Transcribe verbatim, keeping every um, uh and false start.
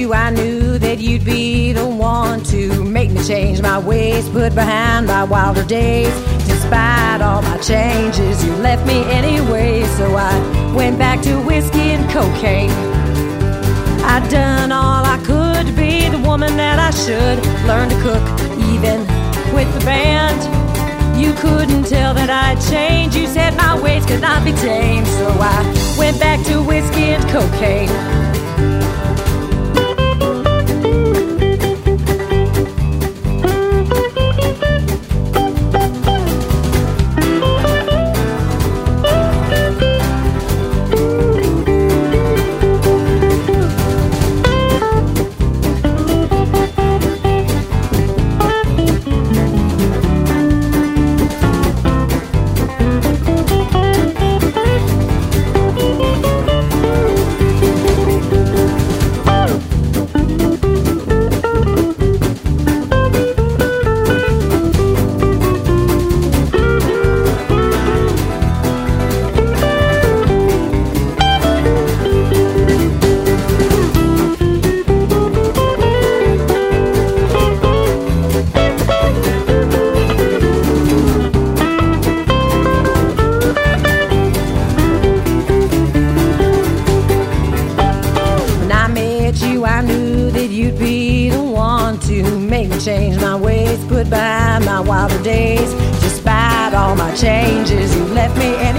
you, I knew that you'd be the one to make me change my ways, put behind my wilder days. Despite all my changes, you left me anyway. So I went back to whiskey and cocaine. I'd done all I could to be the woman that I should. Learn to cook, even with the band. You couldn't tell that I'd changed. You said my ways could not be tamed. So I went back to whiskey and cocaine. I knew that you'd be the one to make me change my ways, put by my wilder days. Despite all my changes, you left me any